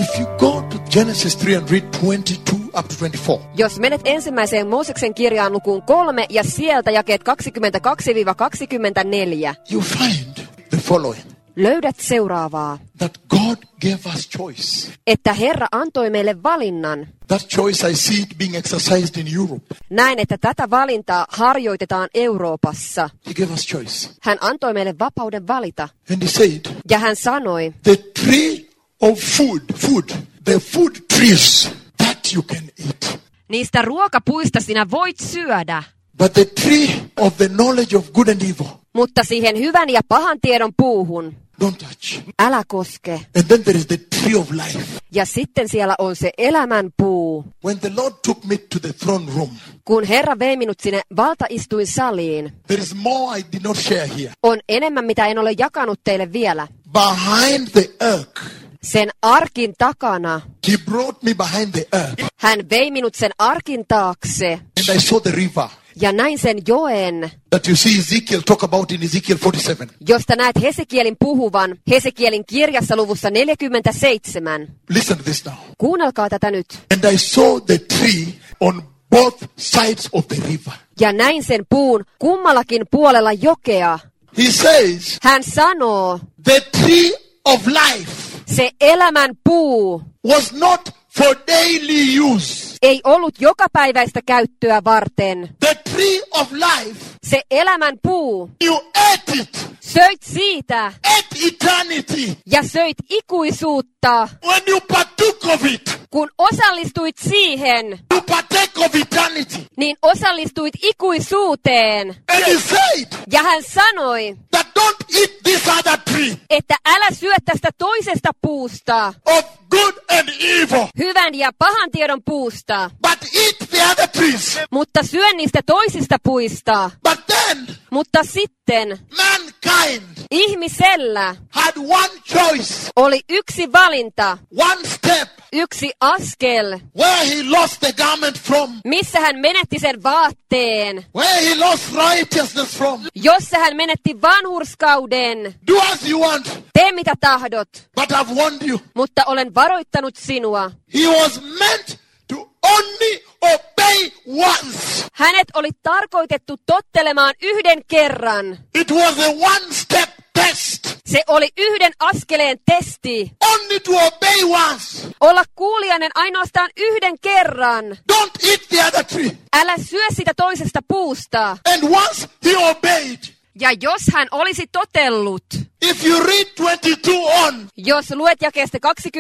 If you go to Genesis 3 and read 22 up to 24. Jos menet ensimmäiseen Mooseksen kirjaan lukuun 3 ja sieltä jakeet 22-24. You find the following. Löydät seuraavaa. That God gave us choice. Että Herra antoi meille valinnan. That choice I see it being exercised in Europe. Näin, että tätä valintaa harjoitetaan Euroopassa. He gave us choice. Hän antoi meille vapauden valita. And he said. Ja hän sanoi. The tree of the food trees that you can eat. Niistä ruokapuista sinä voit syödä. But the tree of the knowledge of good and evil. Mutta siihen hyvän ja pahan tiedon puuhun. Don't touch. Älä koske. And then there is the tree of life. Ja sitten siellä on se elämän puu. When the Lord took me to the throne room. Kun Herra vei minut sinne valtaistuinsaliin. There is more I did not share here. On enemmän, mitä en ole jakanut teille vielä. Behind the ark. Sen arkin takana. He brought me behind the ark. Hän vei minut sen arkin taakse. And I saw the river. Ja näin sen joen. That you see Ezekiel talk about in Ezekiel 47. Josta näet Hesekielin puhuvan Hesekielin kirjassa luvussa 47. Listen to this now. Kuunnelkaa tätä nyt. And I saw the tree on both sides of the river. Ja näin sen puun kummallakin puolella jokea. He says. Hän sanoo. The tree of life. Se elämän puu. Was not for daily use. Ei ollut jokapäiväistä käyttöä varten. The tree of life. Se elämän puu. You ate it. Söit siitä. Ate eternity. Ja söit ikuisuutta. When you partook of it. Kun osallistuit siihen. You partake of eternity. Niin osallistuit ikuisuuteen. And he said. Ja hän sanoi. That don't eat this other tree. Että älä syö tästä toisesta puusta. Of good and evil. Hyvän ja pahan tiedon puusta. But eat the other trees. Mutta syö niistä toisista puista. But then. Mutta sitten. Mankind. Ihmisellä. Had one choice. Oli yksi valinta. One step. Yksi askel. Where he lost the garment from. Missä hän menetti sen vaatteen. Where he lost righteousness from. Jossa hän menetti vanhurskauden. Do as you want. Tee mitä tahdot. But I've warned you. Mutta olen varoittanut sinua. He was meant to only obey once. Hänet oli tarkoitettu tottelemaan yhden kerran. It was a one step test. Se oli yhden askeleen testi. Only to obey once. Olla kuulijainen ainoastaan yhden kerran. Don't eat the other tree. Älä syö sitä toisesta puusta. And once he obeyed. Ja jos hän olisi totellut. If you read 22 on. Jos luet jakeesta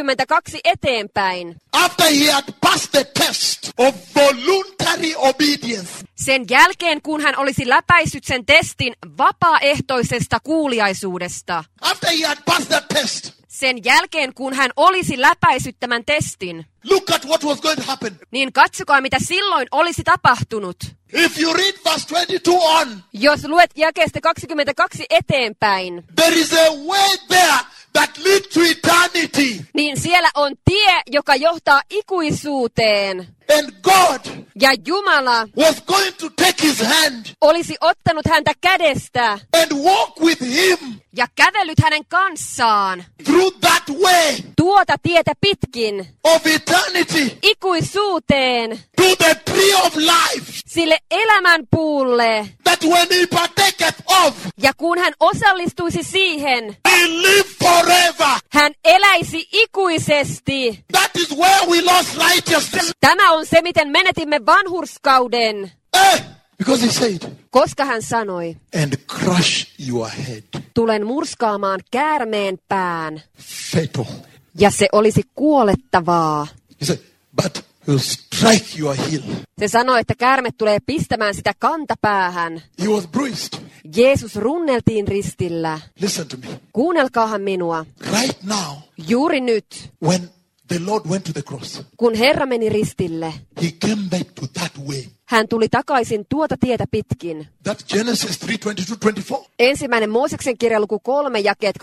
22 eteenpäin. After he had passed the test of voluntary obedience. Sen jälkeen, kun hän olisi läpäissyt sen testin vapaaehtoisesta kuuliaisuudesta. After he had passed that test. Sen jälkeen, kun hän olisi läpäissyt tämän testin. Look at what was going to happen. Niin katsokaa, mitä silloin olisi tapahtunut. If you read verse 22 on. Jos luet jakeesta 22 eteenpäin. There is a way there that leads to eternity. Niin siellä on tie, joka johtaa ikuisuuteen. And God ja Jumala was going to take his hand. Olisi ottanut häntä kädestä. And walk with him. Ja kävellyt hänen kanssaan. Through that way. Tuota tietä pitkin. Of eternity. Ikuisuuteen. To the tree of life. Sille elämän puulle. That when he partaketh of. Ja kun hän osallistuisi siihen. He live forever. Hän eläisi ikuisesti. That is where we lost righteousness. Tämä on se, miten menetimme vanhurskauden. Because he said. Koska hän sanoi. And crush your head. Tulen murskaamaan käärmeen pään. Fatal. Ja se olisi kuolettavaa. He said, but he'll strike your heel. Se sanoi, että käärme tulee pistämään sitä kantapäähän. He was bruised. Jeesus runneltiin ristillä. Listen to me. Kuunnelkaahan minua. Right now. Juuri nyt. When the Lord went to the cross. Kun Herra meni ristille. He came back to that way. Hän tuli takaisin tuota tietä pitkin. That Genesis 3:22-24. Ensimmäinen Mooseksen kirja luku 3 jakeet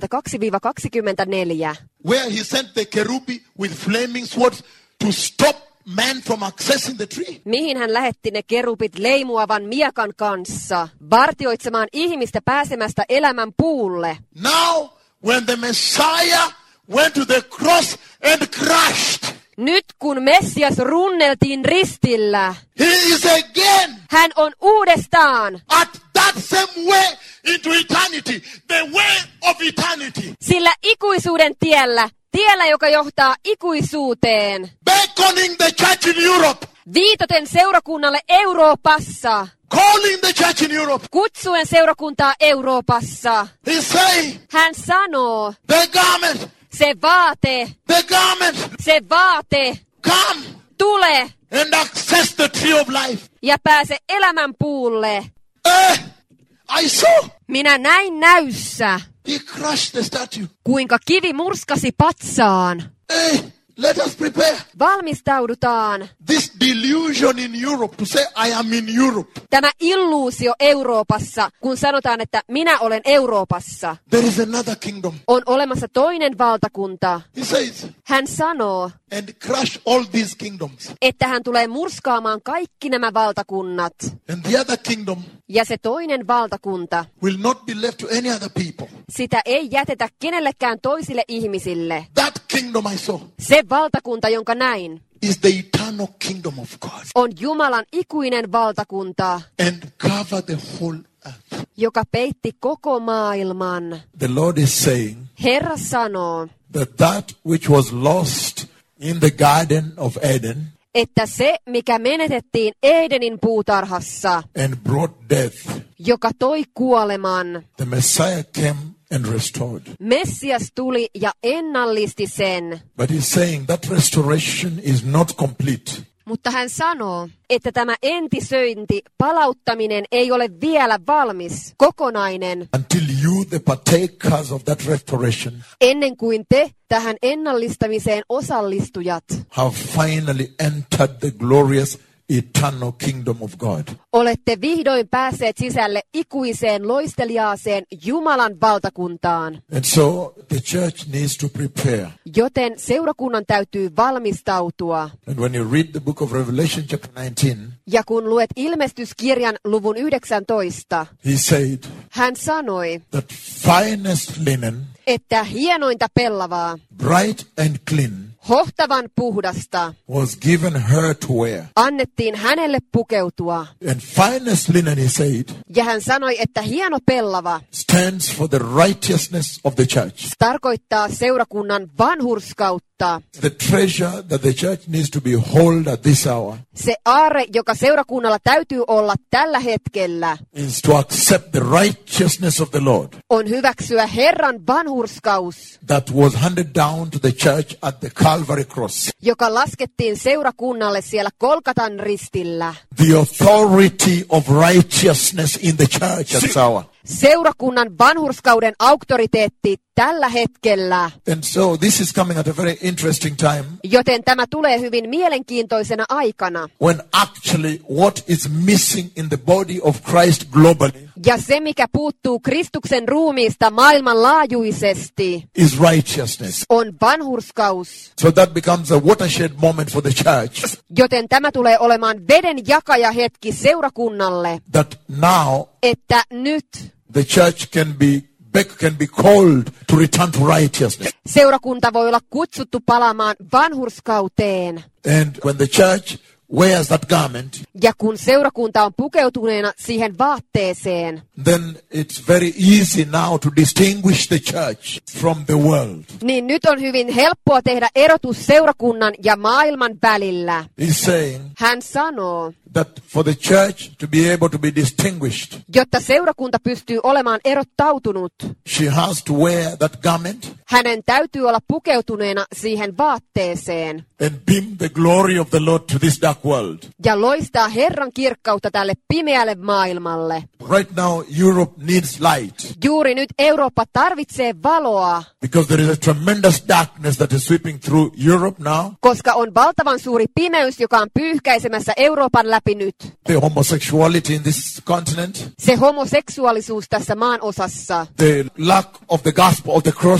22-24. Where he sent the kerubi with flaming swords to stop man from accessing the tree. Mihin hän lähetti ne kerubit leimuavan miekan kanssa, vartioitsemaan ihmistä pääsemästä elämän puulle. Now, when the Messiah went to the cross and crushed. Nyt kun Messias runneltiin ristillä, He is again hän on uudestaan at that same way into eternity, the way of eternity, sillä ikuisuuden tiellä, joka johtaa ikuisuuteen, beckoning the church in Europe, viitoten seurakunnalle Euroopassa, calling the church in Europe. kutsuen seurakuntaa Euroopassa. He's saying, Hän sanoo, the garment, se vaate, come tule and access the tree of life. ja pääse elämän puulle. I saw. Minä näin näyssä, He crushed the statue. kuinka kivi murskasi patsaan. Let us prepare. Valmistaudutaan. This delusion in Europe to say I am in Europe. Tämä illuusio Euroopassa, kun sanotaan, että minä olen Euroopassa. There is another kingdom. On olemassa toinen valtakunta. He says, Hän sanoo, and crush all these kingdoms. että hän tulee murskaamaan kaikki nämä valtakunnat. And the other kingdom Ja se toinen valtakunta, will not be left to any other people. sitä ei jätetä kenellekään toisille ihmisille. That kingdom I saw Se valtakunta, jonka näin, is the eternal kingdom of God on Jumalan ikuinen valtakunta, and cover the whole earth. joka peitti koko maailman. The Lord is saying Herra sanoo, that which was lost in the Garden of Eden että se, mikä menetettiin Edenin puutarhassa, and brought death, joka toi kuoleman, the Messiah came and restored. Messias tuli ja ennallisti sen. But he's saying that restoration is not complete Mutta hän sanoo, että tämä entisöinti, palauttaminen ei ole vielä valmis, kokonainen, until you, the partakers of that restoration, ennen kuin te tähän ennallistamiseen osallistujat have finally entered the glorious eternal kingdom of God. olette vihdoin päässeet sisälle ikuiseen loisteliaaseen Jumalan valtakuntaan. And so the church needs to prepare. Joten seurakunnan täytyy valmistautua. And when you read the book of Revelation chapter 19, Ja kun luet ilmestyskirjan luvun 19, he said hän sanoi, that finest linen, että hienointa pellavaa, bright and clean, hohtavan puhdasta, was given her to wear. annettiin hänelle pukeutua. And finest linen, he said, Ja hän sanoi, että hieno pellava stands for the righteousness of the church. tarkoittaa seurakunnan vanhurskautta. The treasure that the church needs to behold at this hour Se aarre, joka seurakunnalla täytyy olla tällä hetkellä, is to accept the righteousness of the Lord on hyväksyä Herran vanhurskaus, that was handed down to the church at the Calvary cross. joka laskettiin seurakunnalle siellä Kolkatan ristillä. The authority of righteousness in the church at this hour. Seurakunnan vanhurskauden auktoriteetti tällä hetkellä. And so this is coming at a very interesting time Joten tämä tulee hyvin mielenkiintoisena aikana. when actually what is missing in the body of Christ globally Ja se, mikä puuttuu Kristuksen ruumiista maailmanlaajuisesti, is righteousness. on vanhurskaus. So that becomes a watershed moment for the church, Joten tämä tulee olemaan veden jakajahetki seurakunnalle, that now että nyt the church can be called to return to righteousness. seurakunta voi olla kutsuttu palaamaan vanhurskauteen. And when the church wears that garment, Ja kun seurakunta on pukeutuneena siihen vaatteeseen, then it's very easy now to distinguish the church from the world. niin nyt on hyvin helppoa tehdä erotus seurakunnan ja maailman välillä. He's saying Hän sanoo, that for the church to be able to be distinguished, jotta seurakunta pystyy olemaan erottautunut, she has to wear that garment hänen täytyy olla pukeutuneena siihen vaatteeseen and beam the glory of the Lord to this dark world. ja loistaa Herran kirkkautta tälle pimeälle maailmalle. Right now, Europe needs light Juuri nyt Eurooppa tarvitsee valoa, because there is a tremendous darkness that is sweeping through Europe now. koska on valtavan suuri pimeys, joka on pyyhkäisemässä Euroopan läpi nyt. The homosexuality in this continent, Se homoseksuaalisuus tässä maan osassa, the lack of the gospel of the cross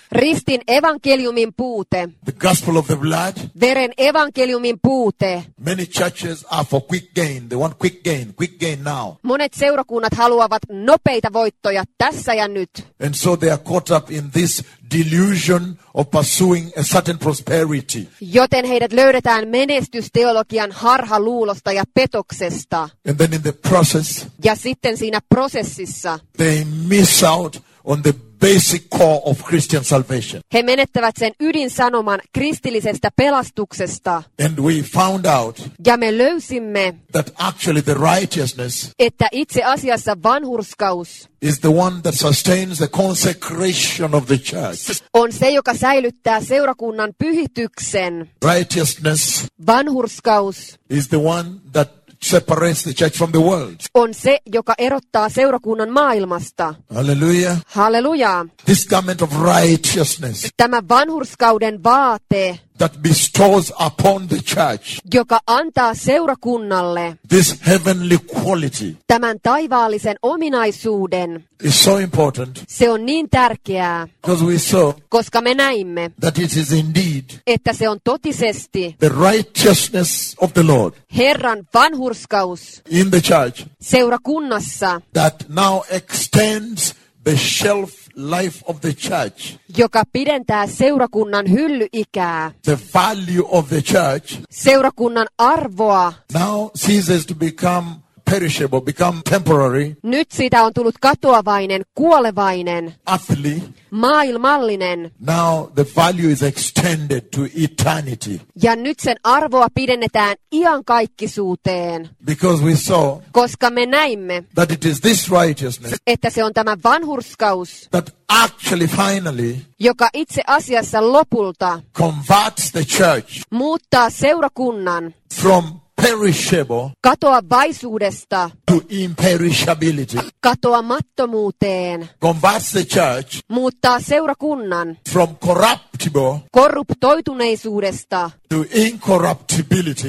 Ristin evankeliumin puute. the gospel of the blood. Veren evankeliumin puute. Many churches are for quick gain. They want quick gain now. Monet seurakunnat haluavat nopeita voittoja tässä ja nyt. And so they are caught up in this delusion of pursuing a certain prosperity. Joten heidät löydetään menestysteologian harhaluulosta ja petoksesta. And then in the process, Ja sitten siinä prosessissa they miss out on the basic core of Christian salvation. he menettävät sen ydinsanoman kristillisestä pelastuksesta. And we found out Ja me löysimme, that actually the righteousness että itse asiassa vanhurskaus is the one that sustains the consecration of the church. on se, joka säilyttää seurakunnan pyhityksen. Righteousness Vanhurskaus is the one that separates the church from the world. on se, joka erottaa seurakunnan maailmasta. Hallelujah. Halleluja! This garment of righteousness Tämä vanhurskauden vaate, that bestows upon the church joka antaa seurakunnalle this heavenly quality tämän taivaallisen ominaisuuden, is so important se on niin tärkeää, because we saw koska me näimme, that it is indeed että se on totisesti the righteousness of the Lord Herran vanhurskaus in the church seurakunnassa, that now extends the shelf life of the church. joka pidentää seurakunnan hyllyikää, The value of the church seurakunnan arvoa. now ceases to become perishable, become temporary, Nyt siitä on tullut katoavainen, kuolevainen, earthly. maailmallinen, Now the value is extended to eternity. ja nyt sen arvoa pidennetään iankaikkisuuteen, Because we saw koska me näimme, that it is this righteousness että se on tämä vanhurskaus, that actually finally joka itse asiassa lopulta converts the church muuttaa seurakunnan from perishable katoavaisuudesta to imperishability. katoamattomuuteen, Converts the church muuttaa seurakunnan from corruptible korruptoituneisuudesta to incorruptibility.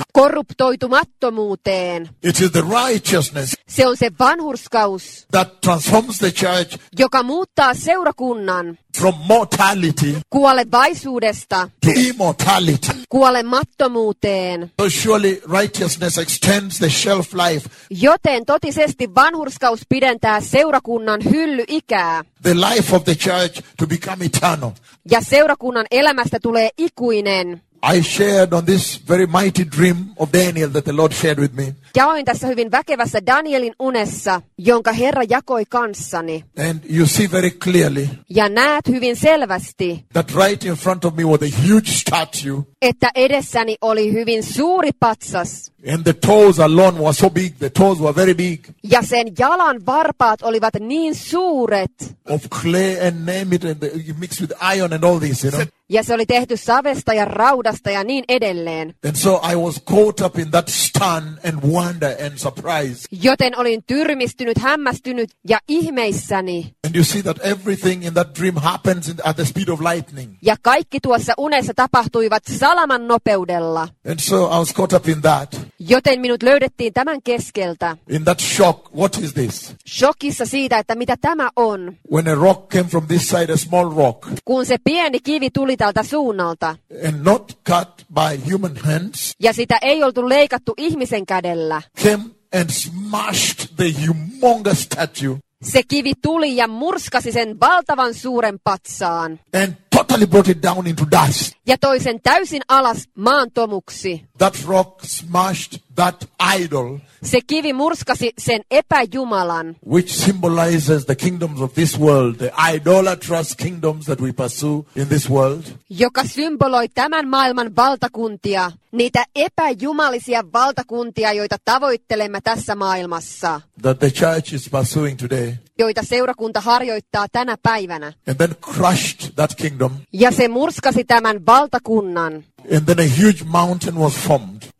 korruptoitumattomuuteen. It is the righteousness Se on se vanhurskaus, that transforms the church joka muuttaa seurakunnan from mortality kuolevaisuudesta to immortality. kuolemattomuuteen. So surely righteousness extends the shelf life, Joten totisesti vanhurskaus pidentää seurakunnan hyllyikää, the life of the church to become eternal. ja seurakunnan elämästä tulee ikuinen. I shared on this very mighty dream of Daniel that the Lord shared with me. Jaoin tässä hyvin väkevässä Danielin unessa, jonka Herra jakoi kanssani. And you see very clearly Ja näet hyvin selvästi, that right in front of me was a huge statue, että edessäni oli hyvin suuri patsas. and the toes alone were so big. The toes were very big, Ja sen jalan varpaat olivat niin suuret. of clay and name it, and you mix with iron and all this, you know. Ja se oli tehty savesta ja raudasta ja niin edelleen. And so I was caught up in that stun and wonder and surprise. Joten olin tyrmistynyt, hämmästynyt ja ihmeissäni. And you see that everything in that dream happens at the speed of lightning. Ja kaikki tuossa unessa tapahtuivat salaman nopeudella. And so I was caught up in that. Joten minut löydettiin tämän keskeltä. In that shock, what is this? Shokissa siitä, että mitä tämä on. When a rock came from this side, a small rock, Kun se pieni kivi tuli tältä suunnalta. and not cut by human hands, Ja sitä ei oltu leikattu ihmisen kädellä. came and smashed the humongous statue Se kivi tuli ja murskasi sen valtavan suuren patsaan. and totally brought it down into dust. Ja toi sen täysin alas maantomuksi. That rock smashed that idol, Se kivi murskasi sen epäjumalan, which symbolizes the kingdoms of this world, the idolatrous kingdoms that we pursue in this world. joka symboloi tämän maailman valtakuntia, niitä epäjumalisia valtakuntia, joita tavoittelemme tässä maailmassa, That the church is pursuing today, joita seurakunta harjoittaa tänä päivänä. and then crushed that kingdom, Ja se murskasi tämän valtakunnan. and then a huge mountain was formed.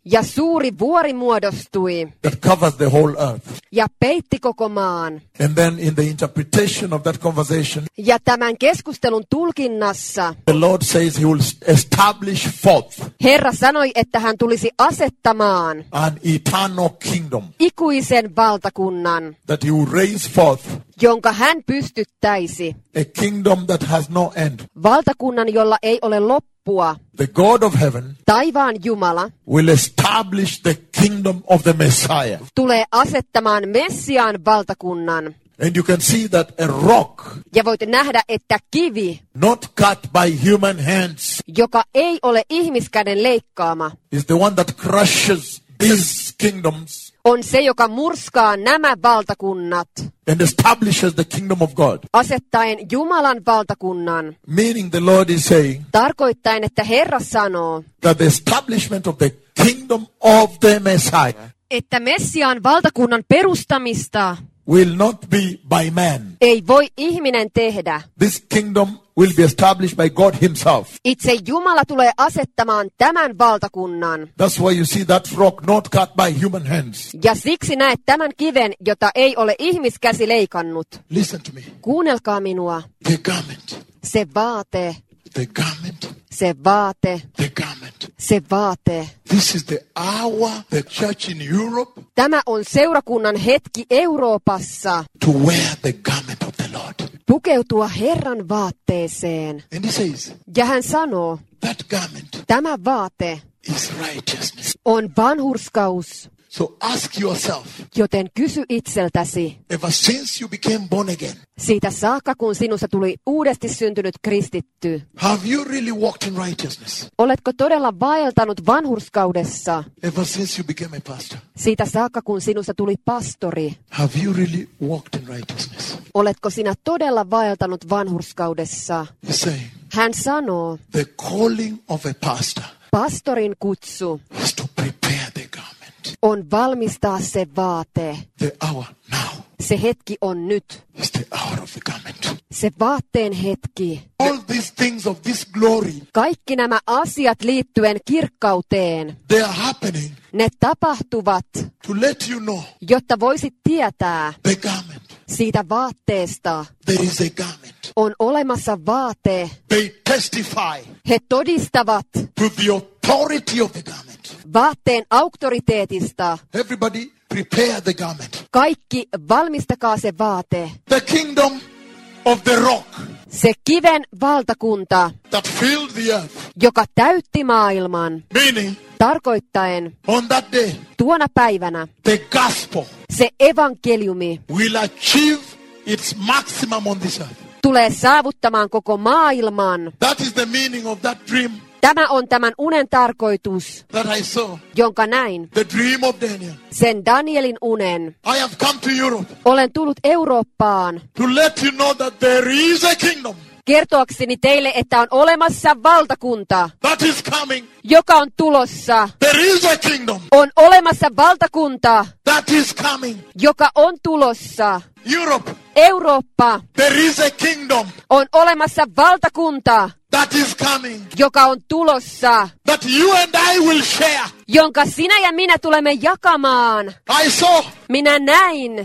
Ja suuri vuori muodostui that covers the whole earth. ja peitti koko maan. And then in the interpretation of that conversation, Ja tämän keskustelun tulkinnassa the Lord says he will establish forth Herra sanoi, että hän tulisi asettamaan an eternal kingdom, ikuisen valtakunnan, that he will raise forth jonka hän pystyttäisi. a kingdom that has no end. Valtakunnan, jolla ei ole loppua. The God of heaven Taivaan Jumala will establish the kingdom of the Messiah. tulee asettamaan Messiaan valtakunnan. And you can see that a rock, Ja voit nähdä, että kivi, not cut by human hands, joka ei ole ihmiskäden leikkaama, is the one that crushes these kingdoms on se, joka murskaa nämä valtakunnat, and establishes the kingdom of God. asettaen Jumalan valtakunnan. Meaning the Lord is saying Tarkoittaen, että Herra sanoo, that the establishment of the kingdom of the Messiah että Messiaan valtakunnan perustamista will not be by man. ei voi ihminen tehdä. This kingdom will be established by God himself. Itse Jumala tulee asettamaan tämän valtakunnan. That's why you see that rock not cut by human hands. Ja siksi näet tämän kiven, jota ei ole ihmiskäsi leikannut. Listen to me. Kuunnelkaa minua. The garment, Se vaate, the garment, se vaate, the garment. se vaate. This is the hour the church in Europe Tämä on seurakunnan hetki Euroopassa to wear the garment of the Lord. pukeutua Herran vaatteeseen. And he says, Ja hän sanoo, that garment tämä vaate is righteousness. on vanhurskaus. So ask yourself, Joten kysy itseltäsi, ever since you became born again, siitä saakka kun sinusta tuli uudesti syntynyt kristitty, have you really walked in righteousness? oletko todella vaeltanut vanhurskaudessa? Ever since you became a pastor, Siitä saakka kun sinusta tuli pastori, have you really walked in righteousness? oletko sinä todella vaeltanut vanhurskaudessa? He's saying, Hän sanoo, the calling of a pastor pastorin kutsu is to prepare the garment. on valmistaa se vaate. The hour now Se hetki on nyt. is the hour of the garment. Se vaatteen hetki. All these things of this glory, Kaikki nämä asiat liittyen kirkkauteen, they are happening ne tapahtuvat, to let you know jotta voisit tietää the garment. siitä vaatteesta. There is a garment. On olemassa vaate. They testify He todistavat to the authority of the garment. vaatteen auktoriteetista. Everybody prepare the garment. Kaikki valmistakaa se vaate. The kingdom of the rock Se kiven valtakunta, that filled the earth. joka täytti maailman. Meaning, Tarkoittaen, on that day, tuona päivänä the gospel se evankeliumi will achieve its maximum on this earth. tulee saavuttamaan koko maailman. That is the meaning of that dream Tämä on tämän unen tarkoitus, that I saw. jonka näin. The dream of Daniel. Sen Danielin unen. I have come to Europe Olen tullut Eurooppaan to let you know that there is a kingdom kertoakseni teille, että on olemassa valtakunta, that is coming. joka on tulossa. There is a kingdom On olemassa valtakunta, that is coming. joka on tulossa. Europe, Eurooppa, there is a kingdom on olemassa valtakunta, that is coming. joka on tulossa, That you and I will share. jonka sinä ja minä tulemme jakamaan. I saw, Minä näin,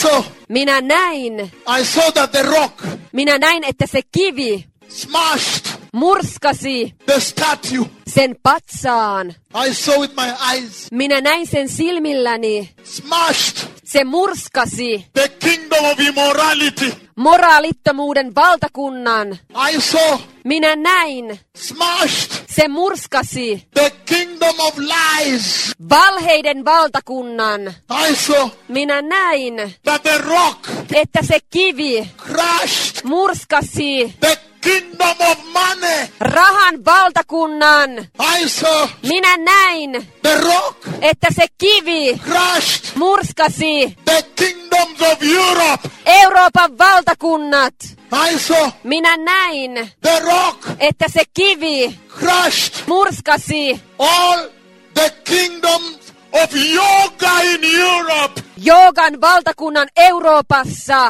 minä saw that the rock minä näin, että se kivi smashed murskasi the statue. sen patsaan. I saw with my eyes. Minä näin sen silmilläni. Smashed Se murskasi the kingdom of immorality. moraalittomuuden valtakunnan. I saw Minä näin. smashed Se murskasi the kingdom of lies. valheiden valtakunnan. I saw Minä näin, that the rock että se kivi crushed murskasi the kingdom of money. rahan valtakunnan. I saw Minä näin, the rock että se kivi crushed murskasi the kingdoms of Europe. Euroopan valtakunnat. I saw Minä näin, the rock että se kivi crushed murskasi all the kingdoms of yoga in Europe. Joogan valtakunnan Euroopassa.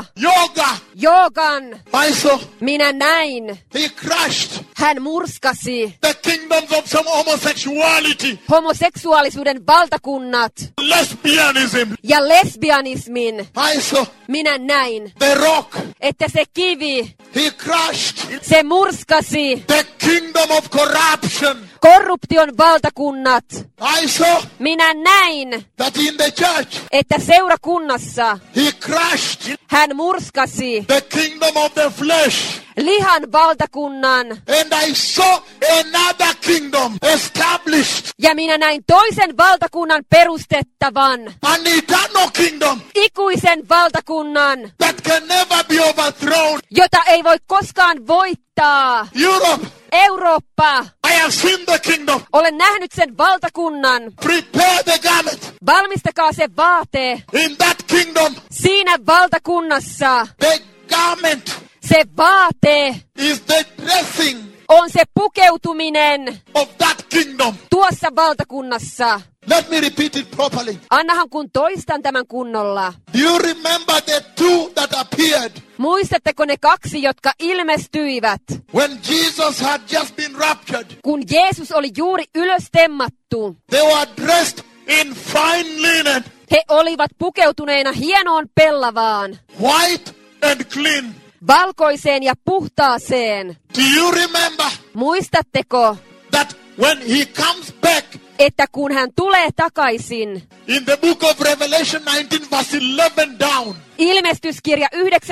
Yoga. I saw. Minä näin. He crushed Hän murskasi the kingdoms of some homosexuality, homoseksuaalisuuden valtakunnat lesbianism. ja lesbianismin. I saw Minä näin, the rock. että se kivi, He crushed se murskasi the kingdom of corruption. korruption valtakunnat. I saw Minä näin, that in the church että seurakunnassa he crushed hän murskasi the kingdom of the flesh. lihan valtakunnan. And I saw another kingdom established, Ja minä näin toisen valtakunnan perustettavan, an eternal kingdom ikuisen valtakunnan, that can never be overthrown. jota ei voi koskaan voittaa. Europe, Eurooppa, I have seen the kingdom. olen nähnyt sen valtakunnan. Prepare the garment. Valmistakaa se vaate. In that kingdom, Siinä valtakunnassa the garment se vaate is the dressing on se pukeutuminen of that kingdom. tuossa valtakunnassa. Let me repeat it properly. Annahan kun toistan tämän kunnolla. Do you remember the two that appeared Muistatteko ne kaksi, jotka ilmestyivät, when Jesus had just been raptured? kun Jeesus oli juuri ylöstemmattu? They were dressed in fine linen, He olivat pukeutuneina hienoon pellavaan, white and clean. valkoiseen ja puhtaaseen. Do you remember Muistatteko, that when he comes back että kun hän tulee takaisin, in the book of Revelation 19 verse 11 down, Ilmestyskirja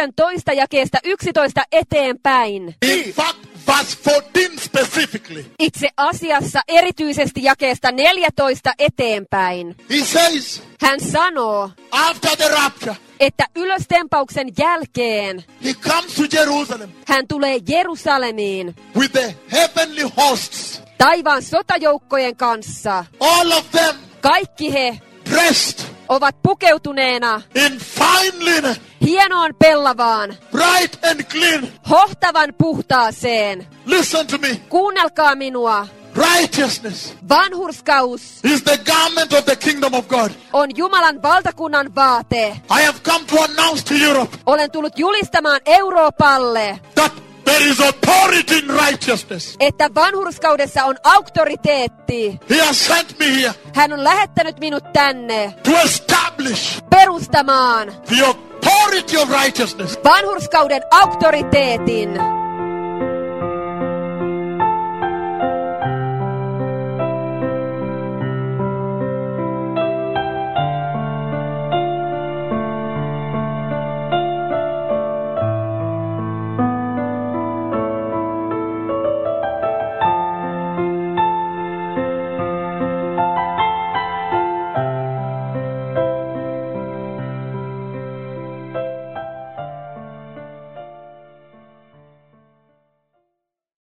19 jakeesta 11 eteenpäin. in fact verse 14 specifically, Itse asiassa erityisesti jakeesta 14 eteenpäin. he says, Hän sanoo, after the rapture, että ylöstempauksen jälkeen he comes to Jerusalem hän tulee Jerusalemiin with the heavenly hosts, taivaan sotajoukkojen kanssa. all of them Kaikki he dressed ovat pukeutuneena in fine linen, hienoon pellavaan, bright and clean. hohtavan puhtaaseen. Listen to me. Kuunnelkaa minua. Righteousness Vanhurskaus is the garment of the kingdom of God. on Jumalan valtakunnan vaate. I have come to announce to Europe Olen tullut julistamaan Euroopalle, that there is authority in righteousness. että vanhurskaudessa on auktoriteetti. He has sent me here Hän on lähettänyt minut tänne to establish perustamaan the authority of righteousness. vanhurskauden auktoriteetin.